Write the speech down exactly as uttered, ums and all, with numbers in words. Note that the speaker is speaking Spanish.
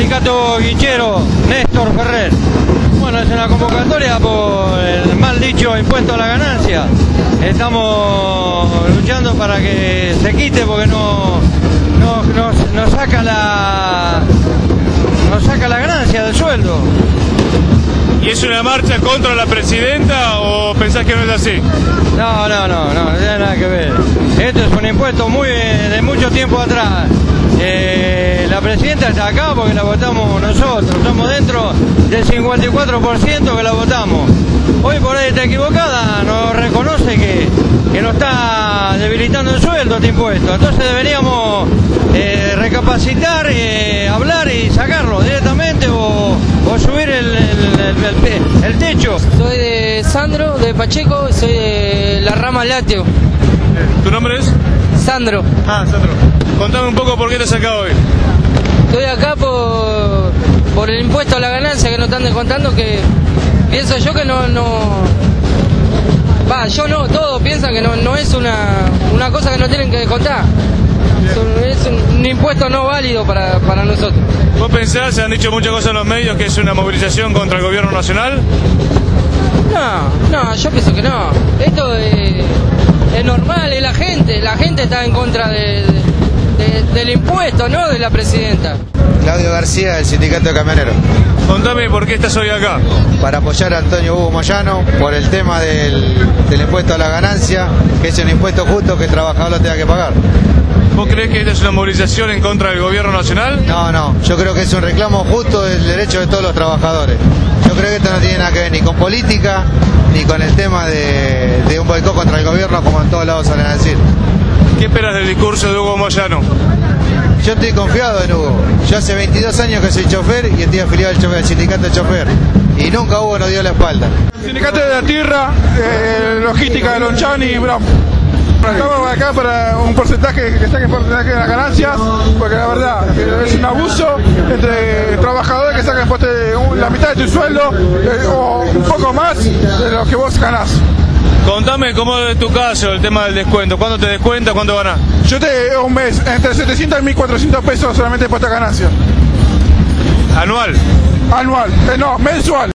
Sindicato Guichero, Néstor Ferrer. Bueno, es una convocatoria por el mal dicho impuesto a la ganancia. Estamos luchando para que se quite porque no, no, nos, nos saca la nos saca la ganancia del sueldo. ¿Y es una marcha contra la presidenta o pensás que no es así? No, no, no, no, no tiene nada que ver. Esto es un impuesto muy de mucho tiempo atrás. Eh, la presidenta está acá porque la votamos nosotros, estamos dentro del cincuenta y cuatro por ciento que la votamos. Hoy por ahí está equivocada, nos reconoce que, que nos está debilitando el sueldo este impuesto. Entonces deberíamos eh, recapacitar, eh, hablar y sacarlo directamente o, o subir el, el, el, el, el techo. Soy de Sandro, de Pacheco, soy de la rama lácteo. ¿Tu nombre es? Sandro. Ah, Sandro. Contame un poco por qué estás acá hoy. Estoy acá por, por el impuesto a la ganancia que nos están descontando, que pienso yo que no... no va, yo no, todos piensan que no, no es una, una cosa que no tienen que descontar. Es un, es un, un impuesto no válido para, para nosotros. ¿Vos pensás, se han dicho muchas cosas en los medios, que es una movilización contra el gobierno nacional? No, no, yo pienso que no. Esto es, es normal, es la gente, la gente está en contra de, de, del impuesto, no de la presidenta. Claudio García, del Sindicato de Camioneros. Contame por qué estás hoy acá. Para apoyar a Antonio Hugo Moyano por el tema del, del impuesto a la ganancia, que es un impuesto justo que el trabajador lo tenga que pagar. ¿Vos creés que esta es una movilización en contra del gobierno nacional? No, no, yo creo que es un reclamo justo del derecho de todos los trabajadores. Yo creo que esto no tiene nada que ver ni con política, ni con el tema de, de un boicot contra el gobierno, como en todos lados salen a decir. ¿Qué esperas del discurso de Hugo Moyano? Yo estoy confiado en Hugo. Yo hace veintidós años que soy chofer y estoy afiliado al, chofer, al sindicato de chofer. Y nunca Hugo nos dio la espalda. Sindicato de la Tierra, eh, logística de Lonchani y Brown. Estamos acá para un porcentaje, que saquen porcentaje de las ganancias, porque la verdad es un abuso entre trabajadores que sacan la mitad de tu sueldo eh, o un poco más de lo que vos ganás. Contame cómo es tu caso, el tema del descuento. ¿Cuándo te descuentas? ¿Cuándo ganás? Yo te un mes, entre setecientos y mil cuatrocientos pesos solamente puesta ganancia. ¿Anual? Anual, eh, no, mensual.